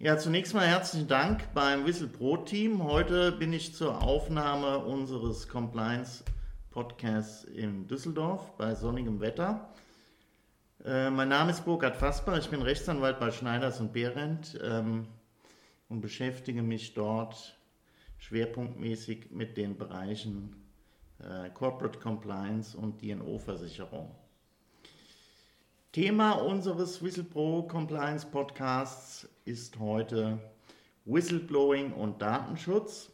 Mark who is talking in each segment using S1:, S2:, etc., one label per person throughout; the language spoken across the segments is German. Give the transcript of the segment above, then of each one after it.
S1: Ja, zunächst mal herzlichen Dank beim WhistlePro-Team. Heute bin ich zur Aufnahme unseres Compliance-Podcasts in Düsseldorf bei sonnigem Wetter. Mein Name ist Burkhard Fassbach, ich bin Rechtsanwalt bei Schneiders und Behrendt und beschäftige mich dort schwerpunktmäßig mit den Bereichen Corporate Compliance und D&O-Versicherung. Thema unseres WhistlePro Compliance Podcasts ist heute Whistleblowing und Datenschutz.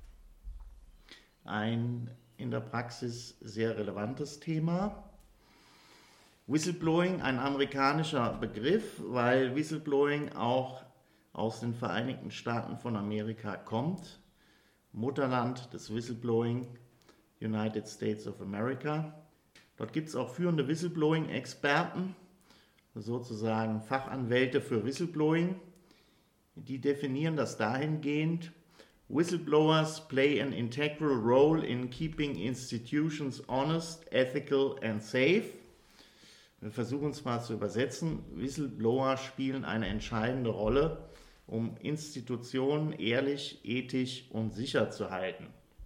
S1: Ein in der Praxis sehr relevantes Thema. Whistleblowing, ein amerikanischer Begriff, weil Whistleblowing auch aus den Vereinigten Staaten von Amerika kommt. Mutterland des Whistleblowing, United States of America. Dort gibt es auch führende Whistleblowing-Experten, sozusagen Fachanwälte für Whistleblowing. Die definieren das dahingehend: Whistleblowers play an integral role in keeping institutions honest, ethical and safe. Wir versuchen es mal zu übersetzen. Whistleblower spielen eine entscheidende Rolle, um Institutionen ehrlich, ethisch und sicher zu halten.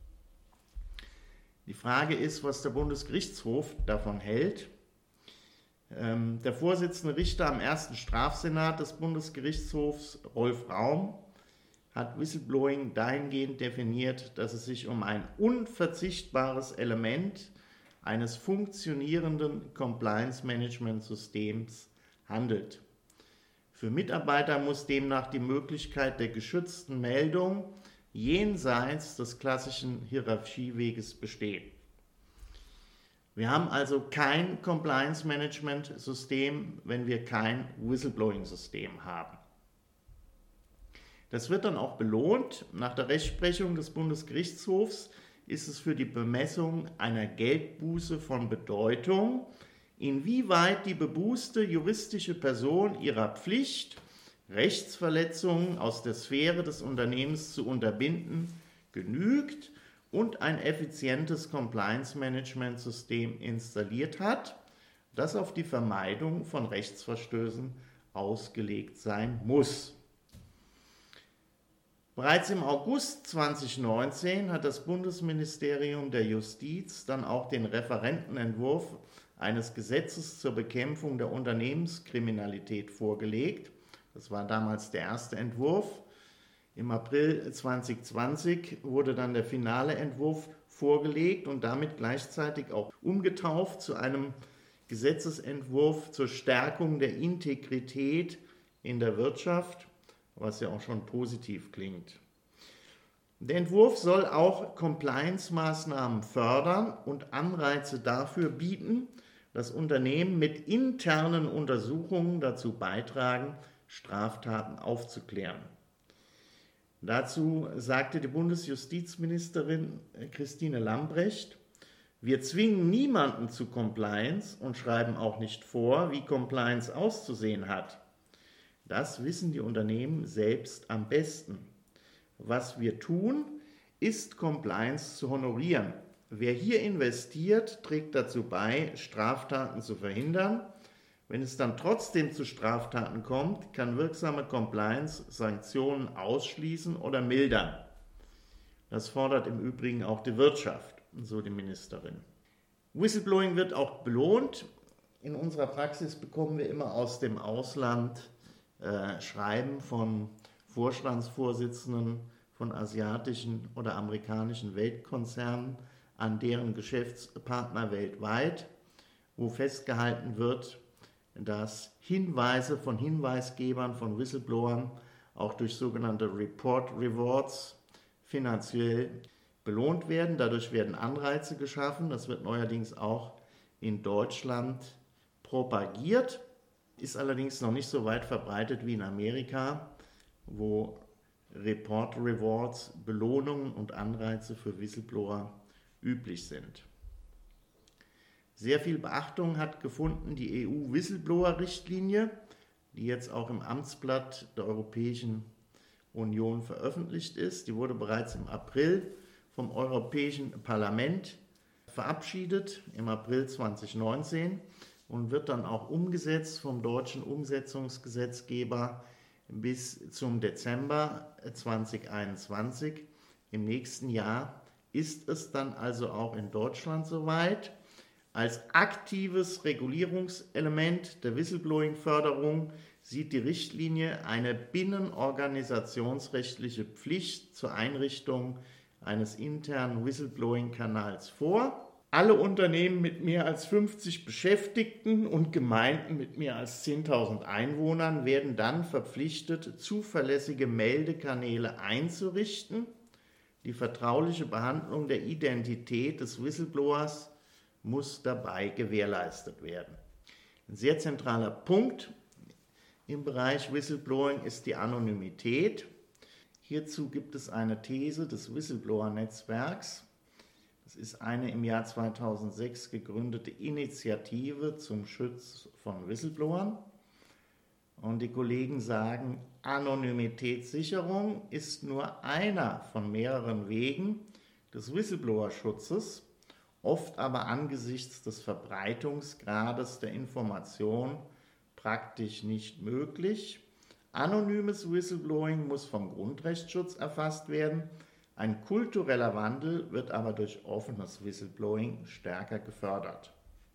S1: Die Frage ist, was der Bundesgerichtshof davon hält. Der Vorsitzende Richter am ersten Strafsenat des Bundesgerichtshofs, Rolf Raum, hat Whistleblowing dahingehend definiert, dass es sich um ein unverzichtbares Element eines funktionierenden Compliance-Management-Systems handelt. Für Mitarbeiter muss demnach die Möglichkeit der geschützten Meldung jenseits des klassischen Hierarchieweges bestehen. Wir haben also kein Compliance-Management-System, wenn wir kein Whistleblowing-System haben. Das wird dann auch belohnt. Nach der Rechtsprechung des Bundesgerichtshofs ist es für die Bemessung einer Geldbuße von Bedeutung, inwieweit die bebußte juristische Person ihrer Pflicht, Rechtsverletzungen aus der Sphäre des Unternehmens zu unterbinden, genügt und ein effizientes Compliance-Management-System installiert hat, das auf die Vermeidung von Rechtsverstößen ausgelegt sein muss. Bereits im August 2019 hat das Bundesministerium der Justiz dann auch den Referentenentwurf eines Gesetzes zur Bekämpfung der Unternehmenskriminalität vorgelegt. Das war damals der erste Entwurf. Im April 2020 wurde dann der finale Entwurf vorgelegt und damit gleichzeitig auch umgetauft zu einem Gesetzesentwurf zur Stärkung der Integrität in der Wirtschaft, was ja auch schon positiv klingt. Der Entwurf soll auch Compliance-Maßnahmen fördern und Anreize dafür bieten, dass Unternehmen mit internen Untersuchungen dazu beitragen, Straftaten aufzuklären. Dazu sagte die Bundesjustizministerin Christine Lambrecht: Wir zwingen niemanden zu Compliance und schreiben auch nicht vor, wie Compliance auszusehen hat. Das wissen die Unternehmen selbst am besten. Was wir tun, ist Compliance zu honorieren. Wer hier investiert, trägt dazu bei, Straftaten zu verhindern. Wenn es dann trotzdem zu Straftaten kommt, kann wirksame Compliance Sanktionen ausschließen oder mildern. Das fordert im Übrigen auch die Wirtschaft, so die Ministerin. Whistleblowing wird auch belohnt. In unserer Praxis bekommen wir immer aus dem Ausland Schreiben von Vorstandsvorsitzenden von asiatischen oder amerikanischen Weltkonzernen an deren Geschäftspartner weltweit, wo festgehalten wird, dass Hinweise von Hinweisgebern, von Whistleblowern auch durch sogenannte Report Rewards finanziell belohnt werden. Dadurch werden Anreize geschaffen. Das wird neuerdings auch in Deutschland propagiert, ist allerdings noch nicht so weit verbreitet wie in Amerika, wo Report Rewards, Belohnungen und Anreize für Whistleblower üblich sind. Sehr viel Beachtung hat gefunden die EU-Whistleblower-Richtlinie, die jetzt auch im Amtsblatt der Europäischen Union veröffentlicht ist. Die wurde bereits im April vom Europäischen Parlament verabschiedet, im April 2019, und wird dann auch umgesetzt vom deutschen Umsetzungsgesetzgeber bis zum Dezember 2021. Im nächsten Jahr ist es dann also auch in Deutschland soweit. Als aktives Regulierungselement der Whistleblowing-Förderung sieht die Richtlinie eine binnenorganisationsrechtliche Pflicht zur Einrichtung eines internen Whistleblowing-Kanals vor. Alle Unternehmen mit mehr als 50 Beschäftigten und Gemeinden mit mehr als 10.000 Einwohnern werden dann verpflichtet, zuverlässige Meldekanäle einzurichten. Die vertrauliche Behandlung der Identität des Whistleblowers muss dabei gewährleistet werden. Ein sehr zentraler Punkt im Bereich Whistleblowing ist die Anonymität. Hierzu gibt es eine These des Whistleblower-Netzwerks. Das ist eine im Jahr 2006 gegründete Initiative zum Schutz von Whistleblowern. Und die Kollegen sagen, Anonymitätssicherung ist nur einer von mehreren Wegen des Whistleblower-Schutzes, oft aber angesichts des Verbreitungsgrades der Information praktisch nicht möglich. Anonymes Whistleblowing muss vom Grundrechtsschutz erfasst werden. Ein kultureller Wandel wird aber durch offenes Whistleblowing stärker gefördert.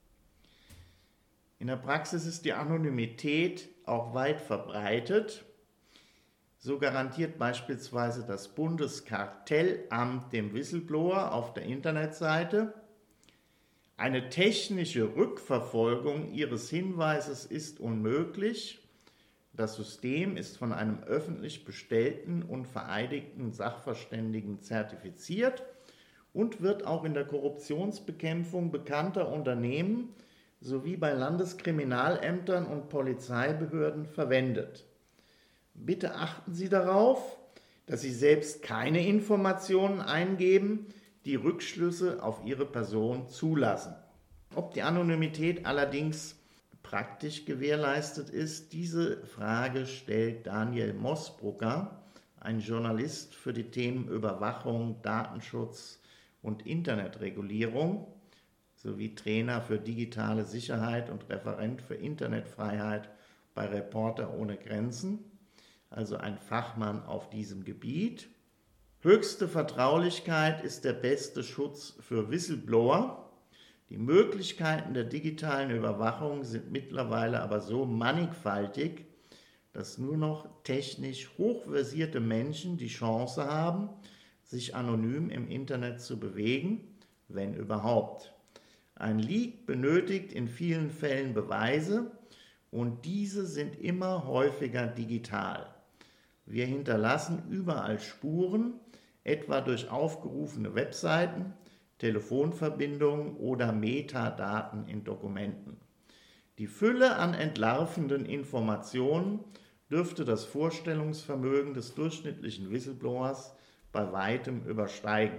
S1: In der Praxis ist die Anonymität auch weit verbreitet. So garantiert beispielsweise das Bundeskartellamt dem Whistleblower auf der Internetseite: Eine technische Rückverfolgung Ihres Hinweises ist unmöglich. Das System ist von einem öffentlich bestellten und vereidigten Sachverständigen zertifiziert und wird auch in der Korruptionsbekämpfung bekannter Unternehmen sowie bei Landeskriminalämtern und Polizeibehörden verwendet. Bitte achten Sie darauf, dass Sie selbst keine Informationen eingeben, die Rückschlüsse auf Ihre Person zulassen. Ob die Anonymität allerdings praktisch gewährleistet ist, diese Frage stellt Daniel Mosbrucker, ein Journalist für die Themen Überwachung, Datenschutz und Internetregulierung sowie Trainer für digitale Sicherheit und Referent für Internetfreiheit bei Reporter ohne Grenzen, also ein Fachmann auf diesem Gebiet. Höchste Vertraulichkeit ist der beste Schutz für Whistleblower. Die Möglichkeiten der digitalen Überwachung sind mittlerweile aber so mannigfaltig, dass nur noch technisch hochversierte Menschen die Chance haben, sich anonym im Internet zu bewegen, wenn überhaupt. Ein Leak benötigt in vielen Fällen Beweise und diese sind immer häufiger digital. Wir hinterlassen überall Spuren, etwa durch aufgerufene Webseiten, Telefonverbindungen oder Metadaten in Dokumenten. Die Fülle an entlarvenden Informationen dürfte das Vorstellungsvermögen des durchschnittlichen Whistleblowers bei weitem übersteigen.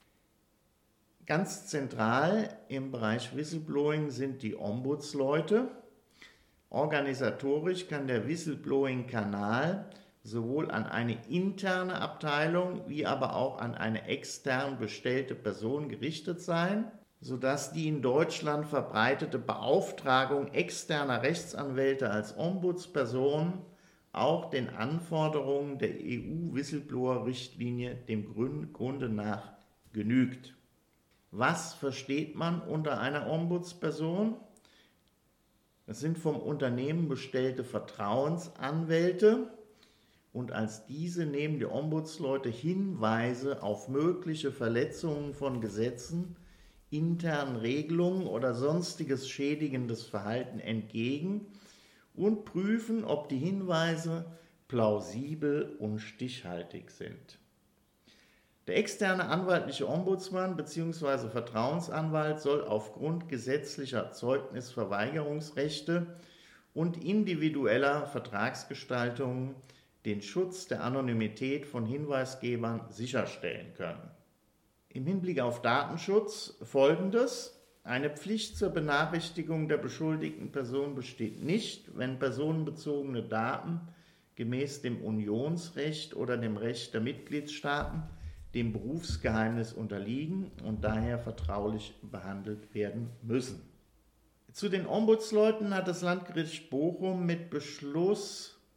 S1: Ganz zentral im Bereich Whistleblowing sind die Ombudsleute. Organisatorisch kann der Whistleblowing-Kanal sowohl an eine interne Abteilung wie aber auch an eine extern bestellte Person gerichtet sein, sodass die in Deutschland verbreitete Beauftragung externer Rechtsanwälte als Ombudsperson auch den Anforderungen der EU-Whistleblower-Richtlinie dem Grunde nach genügt. Was versteht man unter einer Ombudsperson? Das sind vom Unternehmen bestellte Vertrauensanwälte und als diese nehmen die Ombudsleute Hinweise auf mögliche Verletzungen von Gesetzen, internen Regelungen oder sonstiges schädigendes Verhalten entgegen und prüfen, ob die Hinweise plausibel und stichhaltig sind. Der externe anwaltliche Ombudsmann bzw. Vertrauensanwalt soll aufgrund gesetzlicher Zeugnisverweigerungsrechte und individueller Vertragsgestaltungen den Schutz der Anonymität von Hinweisgebern sicherstellen können. Im Hinblick auf Datenschutz Folgendes: Eine Pflicht zur Benachrichtigung der beschuldigten Person besteht nicht, wenn personenbezogene Daten gemäß dem Unionsrecht oder dem Recht der Mitgliedstaaten dem Berufsgeheimnis unterliegen und daher vertraulich behandelt werden müssen. Zu den Ombudsleuten hat das Landgericht Bochum mit Beschluss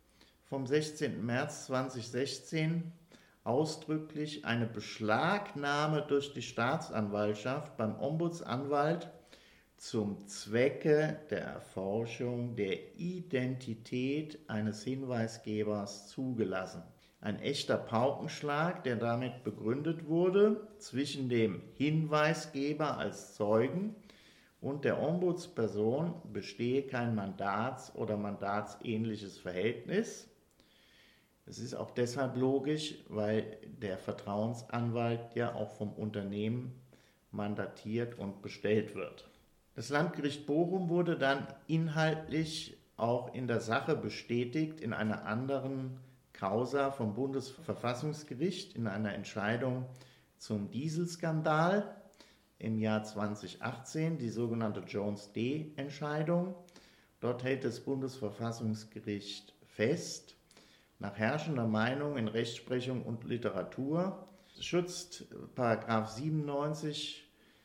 S1: vom 16. März 2016 ausdrücklich eine Beschlagnahme durch die Staatsanwaltschaft beim Ombudsanwalt zum Zwecke der Erforschung der Identität eines Hinweisgebers zugelassen. Ein echter Paukenschlag, der damit begründet wurde, zwischen dem Hinweisgeber als Zeugen und der Ombudsperson bestehe kein Mandats- oder mandatsähnliches Verhältnis. Es ist auch deshalb logisch, weil der Vertrauensanwalt ja auch vom Unternehmen mandatiert und bestellt wird. Das Landgericht Bochum wurde dann inhaltlich auch in der Sache bestätigt in einer anderen Causa vom Bundesverfassungsgericht, in einer Entscheidung zum Dieselskandal im Jahr 2018, die sogenannte Jones-D-Entscheidung. Dort hält das Bundesverfassungsgericht fest, nach herrschender Meinung in Rechtsprechung und Literatur schützt § 97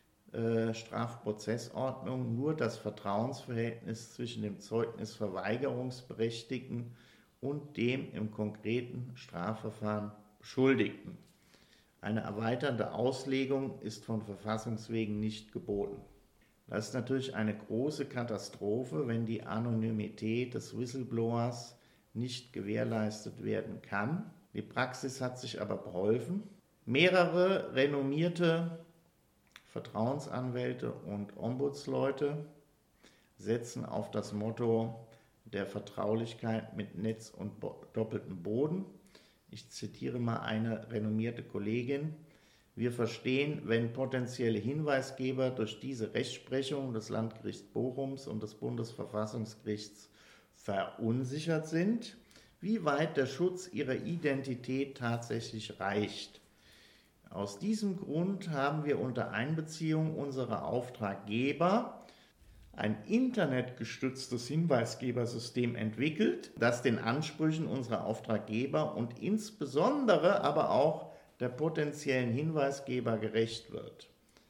S1: Strafprozessordnung nur das Vertrauensverhältnis zwischen dem Zeugnisverweigerungsberechtigten und dem im konkreten Strafverfahren Beschuldigten. Eine erweiternde Auslegung ist von Verfassungswegen nicht geboten. Das ist natürlich eine große Katastrophe, wenn die Anonymität des Whistleblowers nicht gewährleistet werden kann. Die Praxis hat sich aber beholfen. Mehrere renommierte Vertrauensanwälte und Ombudsleute setzen auf das Motto der Vertraulichkeit mit Netz und doppeltem Boden. Ich zitiere mal eine renommierte Kollegin: Wir verstehen, wenn potenzielle Hinweisgeber durch diese Rechtsprechung des Landgerichts Bochums und des Bundesverfassungsgerichts verunsichert sind, wie weit der Schutz ihrer Identität tatsächlich reicht. Aus diesem Grund haben wir unter Einbeziehung unserer Auftraggeber ein internetgestütztes Hinweisgebersystem entwickelt, das den Ansprüchen unserer Auftraggeber und insbesondere aber auch der potenziellen Hinweisgeber gerecht wird.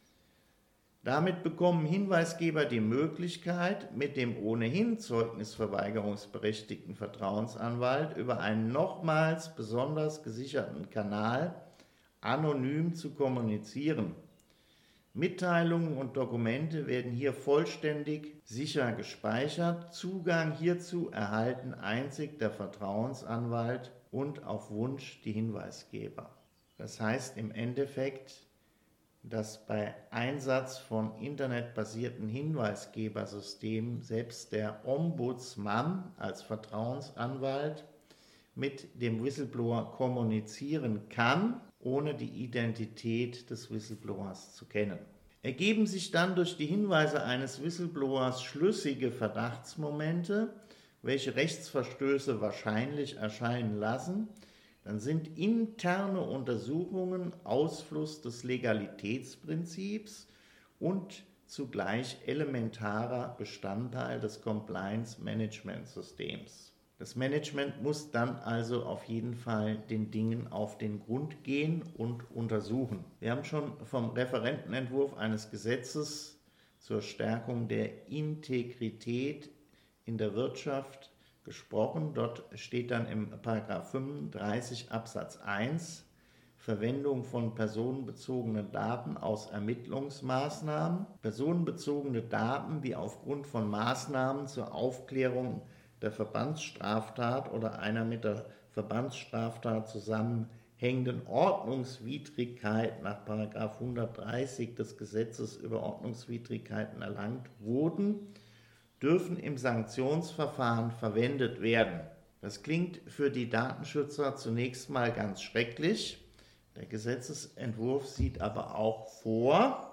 S1: Damit bekommen Hinweisgeber die Möglichkeit, mit dem ohnehin zeugnisverweigerungsberechtigten Vertrauensanwalt über einen nochmals besonders gesicherten Kanal anonym zu kommunizieren. Mitteilungen und Dokumente werden hier vollständig sicher gespeichert. Zugang hierzu erhalten einzig der Vertrauensanwalt und auf Wunsch die Hinweisgeber. Das heißt im Endeffekt, dass bei Einsatz von internetbasierten Hinweisgebersystemen selbst der Ombudsmann als Vertrauensanwalt mit dem Whistleblower kommunizieren kann, ohne die Identität des Whistleblowers zu kennen. Ergeben sich dann durch die Hinweise eines Whistleblowers schlüssige Verdachtsmomente, welche Rechtsverstöße wahrscheinlich erscheinen lassen, dann sind interne Untersuchungen Ausfluss des Legalitätsprinzips und zugleich elementarer Bestandteil des Compliance-Management-Systems. Das Management muss dann also auf jeden Fall den Dingen auf den Grund gehen und untersuchen. Wir haben schon vom Referentenentwurf eines Gesetzes zur Stärkung der Integrität in der Wirtschaft gesprochen. Dort steht dann im § 35 Absatz 1 Verwendung von personenbezogenen Daten aus Ermittlungsmaßnahmen. Personenbezogene Daten, die aufgrund von Maßnahmen zur Aufklärung der Verbandsstraftat oder einer mit der Verbandsstraftat zusammenhängenden Ordnungswidrigkeit nach § 130 des Gesetzes über Ordnungswidrigkeiten erlangt wurden, dürfen im Sanktionsverfahren verwendet werden. Das klingt für die Datenschützer zunächst mal ganz schrecklich. Der Gesetzesentwurf sieht aber auch vor,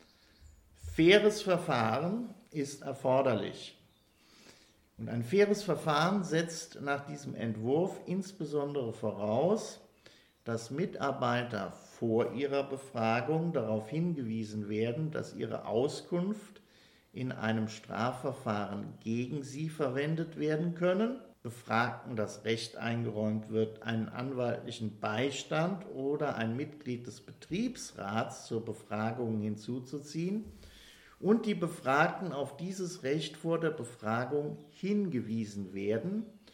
S1: faires Verfahren ist erforderlich. Und ein faires Verfahren setzt nach diesem Entwurf insbesondere voraus, dass Mitarbeiter vor ihrer Befragung darauf hingewiesen werden, dass ihre Auskunft in einem Strafverfahren gegen sie verwendet werden können, Befragten das Recht eingeräumt wird, einen anwaltlichen Beistand oder ein Mitglied des Betriebsrats zur Befragung hinzuzuziehen und die Befragten auf dieses Recht vor der Befragung hingewiesen werden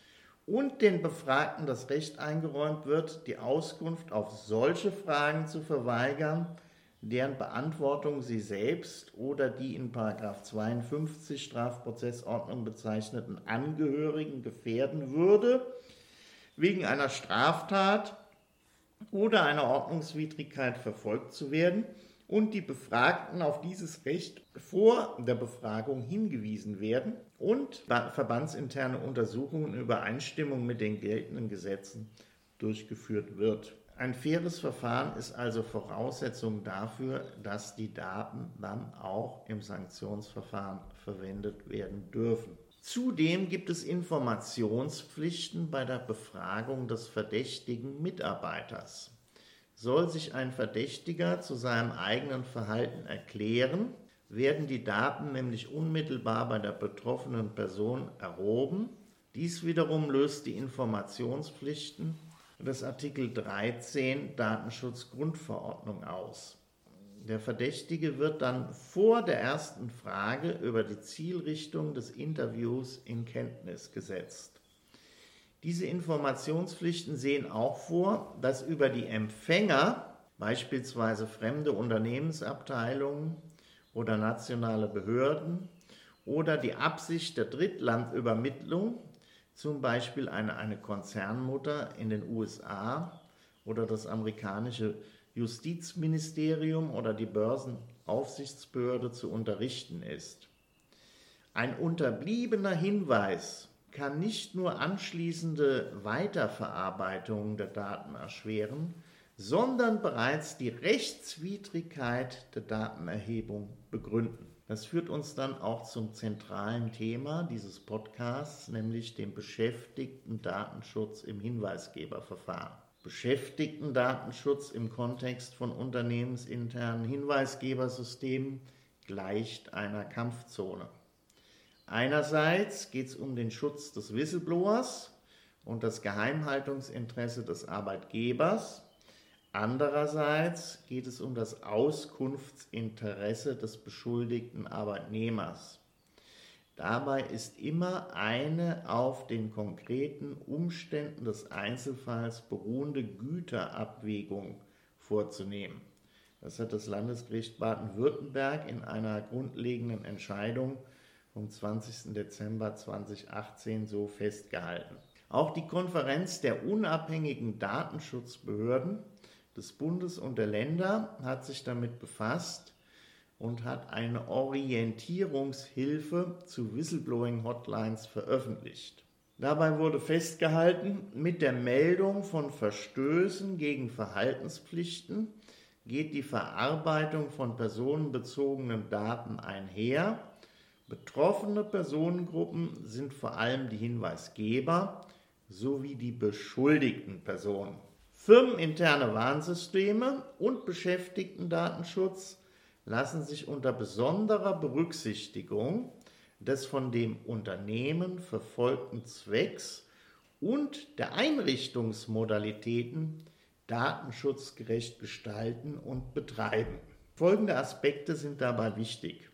S1: und den Befragten das Recht eingeräumt wird, die Auskunft auf solche Fragen zu verweigern, deren Beantwortung sie selbst oder die in § 52 Strafprozessordnung bezeichneten Angehörigen gefährden würde, wegen einer Straftat oder einer Ordnungswidrigkeit verfolgt zu werden und die Befragten auf dieses Recht vor der Befragung hingewiesen werden und verbandsinterne Untersuchungen in Übereinstimmung mit den geltenden Gesetzen durchgeführt wird. Ein faires Verfahren ist also Voraussetzung dafür, dass die Daten dann auch im Sanktionsverfahren verwendet werden dürfen. Zudem gibt es Informationspflichten bei der Befragung des verdächtigen Mitarbeiters. Soll sich ein Verdächtiger zu seinem eigenen Verhalten erklären, werden die Daten nämlich unmittelbar bei der betroffenen Person erhoben. Dies wiederum löst die Informationspflichten des Artikel 13 Datenschutzgrundverordnung aus. Der Verdächtige wird dann vor der ersten Frage über die Zielrichtung des Interviews in Kenntnis gesetzt. Diese Informationspflichten sehen auch vor, dass über die Empfänger, beispielsweise fremde Unternehmensabteilungen oder nationale Behörden, oder die Absicht der Drittlandübermittlung, zum Beispiel eine Konzernmutter in den USA oder das amerikanische Justizministerium oder die Börsenaufsichtsbehörde zu unterrichten ist. Ein unterbliebener Hinweis kann nicht nur anschließende Weiterverarbeitung der Daten erschweren, sondern bereits die Rechtswidrigkeit der Datenerhebung begründen. Das führt uns dann auch zum zentralen Thema dieses Podcasts, nämlich dem Beschäftigtendatenschutz im Hinweisgeberverfahren. Beschäftigtendatenschutz im Kontext von unternehmensinternen Hinweisgebersystemen gleicht einer Kampfzone. Einerseits geht es um den Schutz des Whistleblowers und das Geheimhaltungsinteresse des Arbeitgebers. Andererseits geht es um das Auskunftsinteresse des beschuldigten Arbeitnehmers. Dabei ist immer eine auf den konkreten Umständen des Einzelfalls beruhende Güterabwägung vorzunehmen. Das hat das Landesgericht Baden-Württemberg in einer grundlegenden Entscheidung vom 20. Dezember 2018 so festgehalten. Auch die Konferenz der unabhängigen Datenschutzbehörden des Bundes und der Länder hat sich damit befasst und hat eine Orientierungshilfe zu Whistleblowing-Hotlines veröffentlicht. Dabei wurde festgehalten, mit der Meldung von Verstößen gegen Verhaltenspflichten geht die Verarbeitung von personenbezogenen Daten einher. Betroffene Personengruppen sind vor allem die Hinweisgeber sowie die beschuldigten Personen. Firmeninterne Warnsysteme und Beschäftigtendatenschutz lassen sich unter besonderer Berücksichtigung des von dem Unternehmen verfolgten Zwecks und der Einrichtungsmodalitäten datenschutzgerecht gestalten und betreiben. Folgende Aspekte sind dabei wichtig.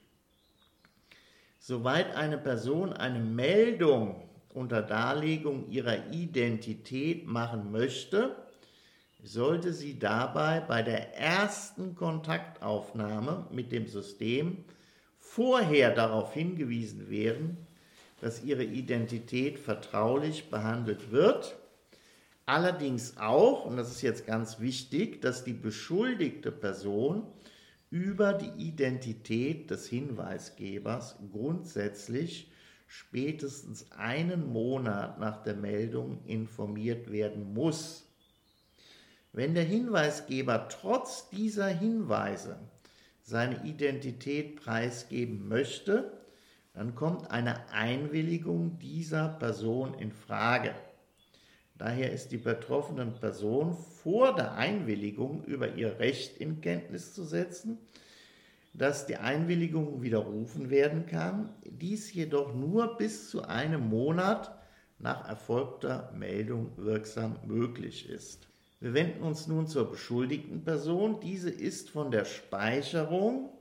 S1: Soweit eine Person eine Meldung unter Darlegung ihrer Identität machen möchte, sollte sie dabei bei der ersten Kontaktaufnahme mit dem System vorher darauf hingewiesen werden, dass ihre Identität vertraulich behandelt wird, allerdings auch, und das ist jetzt ganz wichtig, dass die beschuldigte Person über die Identität des Hinweisgebers grundsätzlich spätestens einen Monat nach der Meldung informiert werden muss. Wenn der Hinweisgeber trotz dieser Hinweise seine Identität preisgeben möchte, dann kommt eine Einwilligung dieser Person in Frage. Daher ist die betroffene Person vor der Einwilligung über ihr Recht in Kenntnis zu setzen, dass die Einwilligung widerrufen werden kann, dies jedoch nur bis zu einem Monat nach erfolgter Meldung wirksam möglich ist. Wir wenden uns nun zur beschuldigten Person. Diese ist von der Speicherung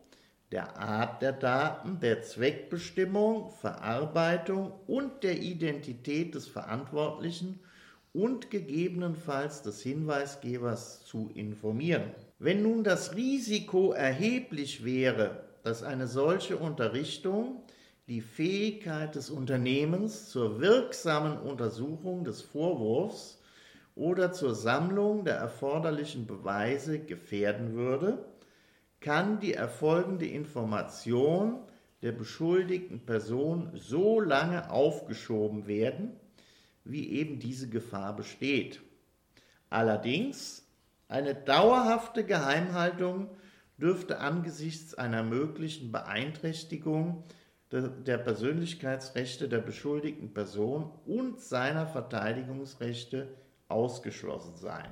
S1: der Art der Daten, der Zweckbestimmung, Verarbeitung und der Identität des Verantwortlichen und gegebenenfalls des Hinweisgebers zu informieren. Wenn nun das Risiko erheblich wäre, dass eine solche Unterrichtung die Fähigkeit des Unternehmens zur wirksamen Untersuchung des Vorwurfs oder zur Sammlung der erforderlichen Beweise gefährden würde, kann die erfolgende Information der beschuldigten Person so lange aufgeschoben werden, wie eben diese Gefahr besteht. Allerdings, eine dauerhafte Geheimhaltung dürfte angesichts einer möglichen Beeinträchtigung der Persönlichkeitsrechte der beschuldigten Person und seiner Verteidigungsrechte ausgeschlossen sein.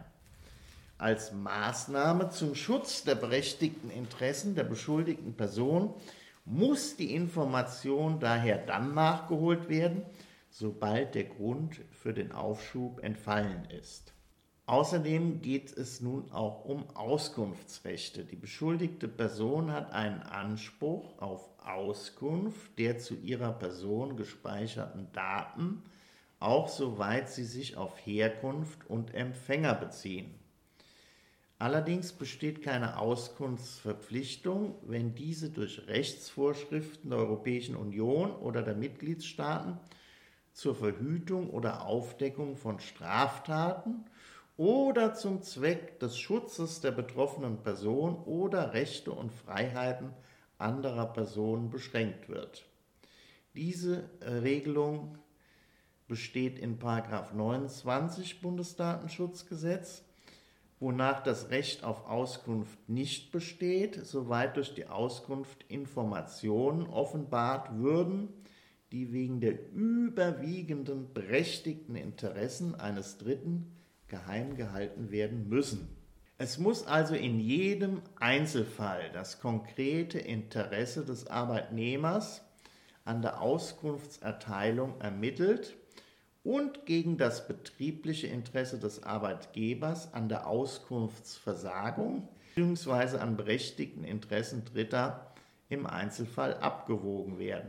S1: Als Maßnahme zum Schutz der berechtigten Interessen der beschuldigten Person muss die Information daher dann nachgeholt werden, sobald der Grund für den Aufschub entfallen ist. Außerdem geht es nun auch um Auskunftsrechte. Die beschuldigte Person hat einen Anspruch auf Auskunft der zu ihrer Person gespeicherten Daten, auch soweit sie sich auf Herkunft und Empfänger beziehen. Allerdings besteht keine Auskunftsverpflichtung, wenn diese durch Rechtsvorschriften der Europäischen Union oder der Mitgliedstaaten zur Verhütung oder Aufdeckung von Straftaten oder zum Zweck des Schutzes der betroffenen Person oder Rechte und Freiheiten anderer Personen beschränkt wird. Diese Regelung besteht in § 29 Bundesdatenschutzgesetz, wonach das Recht auf Auskunft nicht besteht, soweit durch die Auskunft Informationen offenbart würden, die wegen der überwiegenden berechtigten Interessen eines Dritten geheim gehalten werden müssen. Es muss also in jedem Einzelfall das konkrete Interesse des Arbeitnehmers an der Auskunftserteilung ermittelt und gegen das betriebliche Interesse des Arbeitgebers an der Auskunftsversagung bzw. an berechtigten Interessen Dritter im Einzelfall abgewogen werden.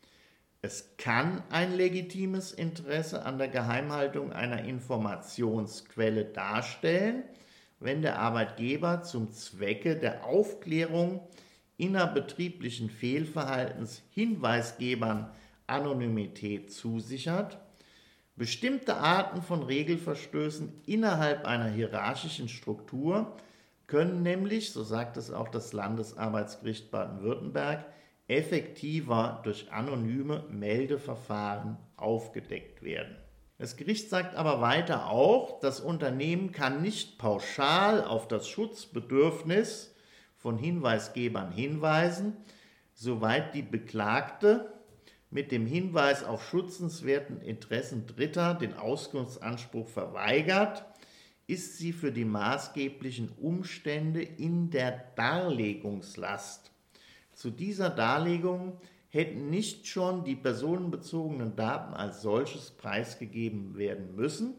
S1: Es kann ein legitimes Interesse an der Geheimhaltung einer Informationsquelle darstellen, wenn der Arbeitgeber zum Zwecke der Aufklärung innerbetrieblichen Fehlverhaltens Hinweisgebern Anonymität zusichert. Bestimmte Arten von Regelverstößen innerhalb einer hierarchischen Struktur können nämlich, so sagt es auch das Landesarbeitsgericht Baden-Württemberg, effektiver durch anonyme Meldeverfahren aufgedeckt werden. Das Gericht sagt aber weiter auch, das Unternehmen kann nicht pauschal auf das Schutzbedürfnis von Hinweisgebern hinweisen, soweit die Beklagte mit dem Hinweis auf schützenswerten Interessen Dritter den Auskunftsanspruch verweigert, ist sie für die maßgeblichen Umstände in der Darlegungslast. Zu dieser Darlegung hätten nicht schon die personenbezogenen Daten als solches preisgegeben werden müssen.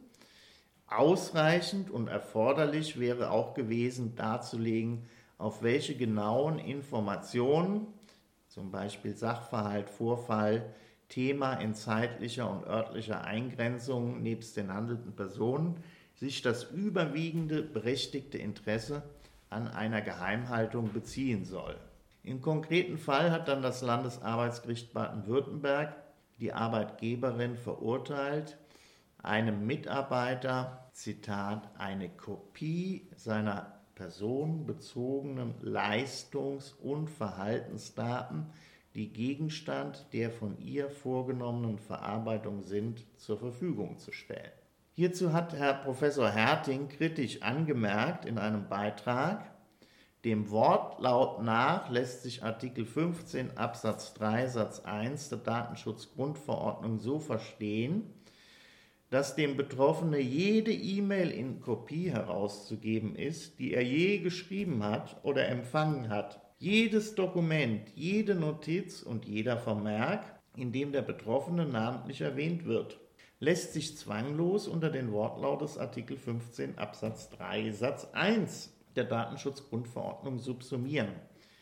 S1: Ausreichend und erforderlich wäre auch gewesen, darzulegen, auf welche genauen Informationen, zum Beispiel Sachverhalt, Vorfall, Thema in zeitlicher und örtlicher Eingrenzung nebst den handelnden Personen, sich das überwiegende berechtigte Interesse an einer Geheimhaltung beziehen soll. Im konkreten Fall hat dann das Landesarbeitsgericht Baden-Württemberg die Arbeitgeberin verurteilt, einem Mitarbeiter, Zitat, eine Kopie seiner personenbezogenen Leistungs- und Verhaltensdaten, die Gegenstand der von ihr vorgenommenen Verarbeitung sind, zur Verfügung zu stellen. Hierzu hat Herr Professor Herting kritisch angemerkt in einem Beitrag, dem Wortlaut nach lässt sich Artikel 15 Absatz 3 Satz 1 der Datenschutzgrundverordnung so verstehen, dass dem Betroffenen jede E-Mail in Kopie herauszugeben ist, die er je geschrieben hat oder empfangen hat. Jedes Dokument, jede Notiz und jeder Vermerk, in dem der Betroffene namentlich erwähnt wird, lässt sich zwanglos unter den Wortlaut des Artikel 15 Absatz 3 Satz 1 der Datenschutzgrundverordnung subsumieren.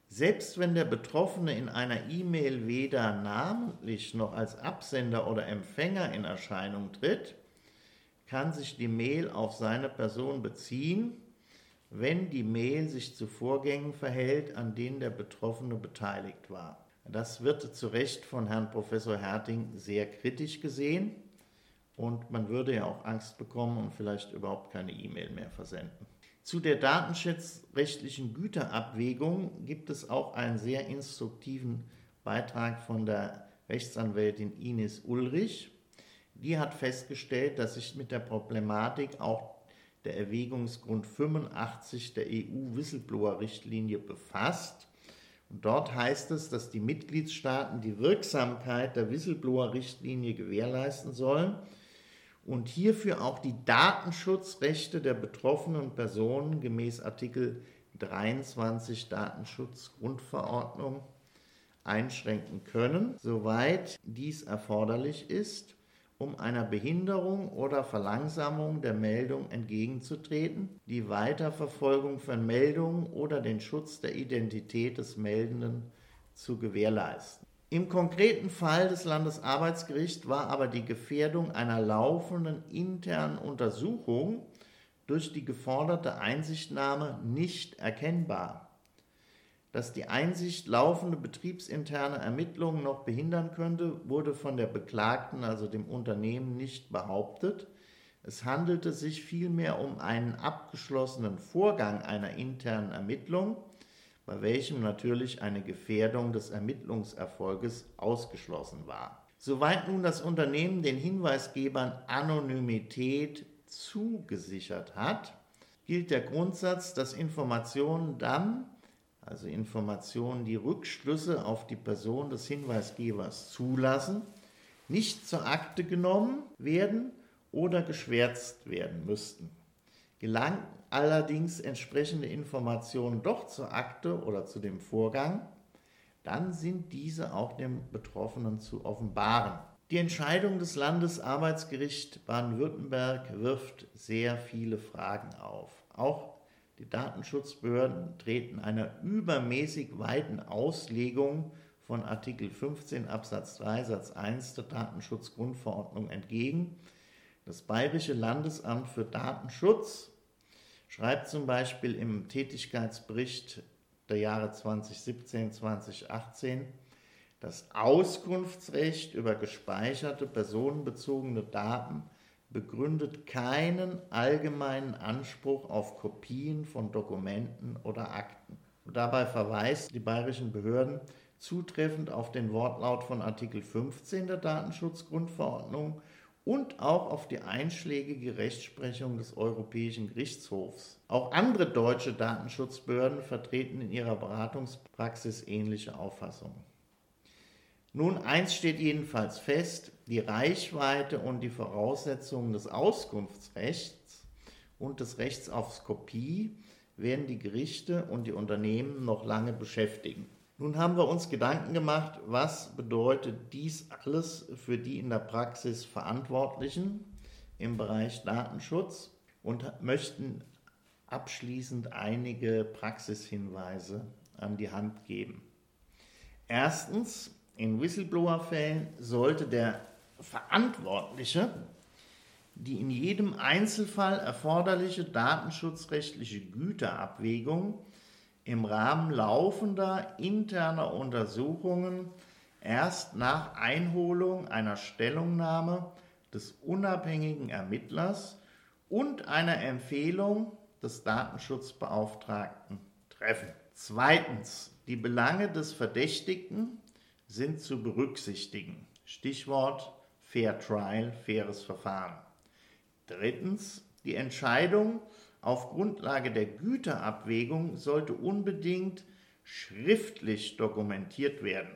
S1: Selbst wenn der Betroffene in einer E-Mail weder namentlich noch als Absender oder Empfänger in Erscheinung tritt, kann sich die Mail auf seine Person beziehen, wenn die Mail sich zu Vorgängen verhält, an denen der Betroffene beteiligt war. Das wird zu Recht von Herrn Professor Herting sehr kritisch gesehen und man würde ja auch Angst bekommen und vielleicht überhaupt keine E-Mail mehr versenden. Zu der datenschutzrechtlichen Güterabwägung gibt es auch einen sehr instruktiven Beitrag von der Rechtsanwältin Ines Ulrich. Die hat festgestellt, dass sich mit der Problematik auch der Erwägungsgrund 85 der EU-Whistleblower-Richtlinie befasst. Und dort heißt es, dass die Mitgliedstaaten die Wirksamkeit der Whistleblower-Richtlinie gewährleisten sollen und hierfür auch die Datenschutzrechte der betroffenen Personen gemäß Artikel 23 Datenschutzgrundverordnung einschränken können, soweit dies erforderlich ist, um einer Behinderung oder Verlangsamung der Meldung entgegenzutreten, die Weiterverfolgung von Meldungen oder den Schutz der Identität des Meldenden zu gewährleisten. Im konkreten Fall des Landesarbeitsgerichts war aber die Gefährdung einer laufenden internen Untersuchung durch die geforderte Einsichtnahme nicht erkennbar. Dass die Einsicht laufende betriebsinterne Ermittlungen noch behindern könnte, wurde von der Beklagten, also dem Unternehmen, nicht behauptet. Es handelte sich vielmehr um einen abgeschlossenen Vorgang einer internen Ermittlung, bei welchem natürlich eine Gefährdung des Ermittlungserfolges ausgeschlossen war. Soweit nun das Unternehmen den Hinweisgebern Anonymität zugesichert hat, gilt der Grundsatz, dass Informationen dann, also Informationen, die Rückschlüsse auf die Person des Hinweisgebers zulassen, nicht zur Akte genommen werden oder geschwärzt werden müssten. Gelangen allerdings entsprechende Informationen doch zur Akte oder zu dem Vorgang, dann sind diese auch dem Betroffenen zu offenbaren. Die Entscheidung des Landesarbeitsgerichts Baden-Württemberg wirft sehr viele Fragen auf. Auch die Datenschutzbehörden treten einer übermäßig weiten Auslegung von Artikel 15 Absatz 3 Satz 1 der Datenschutzgrundverordnung entgegen. Das Bayerische Landesamt für Datenschutz schreibt zum Beispiel im Tätigkeitsbericht der Jahre 2017-2018, das Auskunftsrecht über gespeicherte personenbezogene Daten begründet keinen allgemeinen Anspruch auf Kopien von Dokumenten oder Akten. Dabei verweist die bayerischen Behörden zutreffend auf den Wortlaut von Artikel 15 der Datenschutzgrundverordnung und auch auf die einschlägige Rechtsprechung des Europäischen Gerichtshofs. Auch andere deutsche Datenschutzbehörden vertreten in ihrer Beratungspraxis ähnliche Auffassungen. Nun, eins steht jedenfalls fest: Die Reichweite und die Voraussetzungen des Auskunftsrechts und des Rechts auf Kopie werden die Gerichte und die Unternehmen noch lange beschäftigen. Nun haben wir uns Gedanken gemacht, was bedeutet dies alles für die in der Praxis Verantwortlichen im Bereich Datenschutz und möchten abschließend einige Praxishinweise an die Hand geben. Erstens: In Whistleblower-Fällen sollte der Verantwortliche die in jedem Einzelfall erforderliche datenschutzrechtliche Güterabwägung im Rahmen laufender interner Untersuchungen erst nach Einholung einer Stellungnahme des unabhängigen Ermittlers und einer Empfehlung des Datenschutzbeauftragten treffen. Zweitens: Die Belange des Verdächtigten sind zu berücksichtigen. Stichwort Fair Trial, faires Verfahren. Drittens: Die Entscheidung auf Grundlage der Güterabwägung sollte unbedingt schriftlich dokumentiert werden.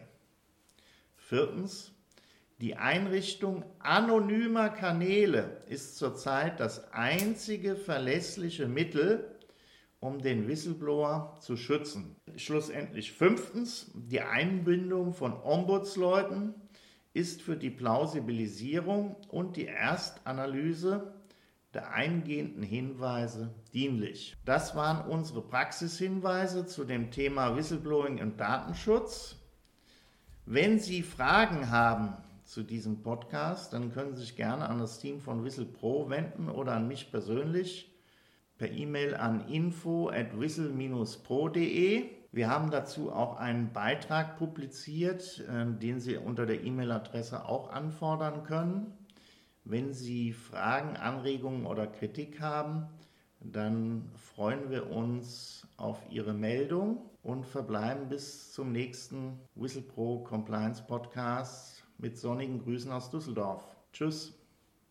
S1: Viertens: Die Einrichtung anonymer Kanäle ist zurzeit das einzige verlässliche Mittel, um den Whistleblower zu schützen. Schlussendlich fünftens: Die Einbindung von Ombudsleuten ist für die Plausibilisierung und die Erstanalyse der eingehenden Hinweise dienlich. Das waren unsere Praxishinweise zu dem Thema Whistleblowing und Datenschutz. Wenn Sie Fragen haben zu diesem Podcast, dann können Sie sich gerne an das Team von WhistlePro wenden oder an mich persönlich per E-Mail an info@whistle-pro.de. Wir haben dazu auch einen Beitrag publiziert, den Sie unter der E-Mail-Adresse auch anfordern können. Wenn Sie Fragen, Anregungen oder Kritik haben, dann freuen wir uns auf Ihre Meldung und verbleiben bis zum nächsten WhistlePro Compliance Podcast mit sonnigen Grüßen aus Düsseldorf. Tschüss.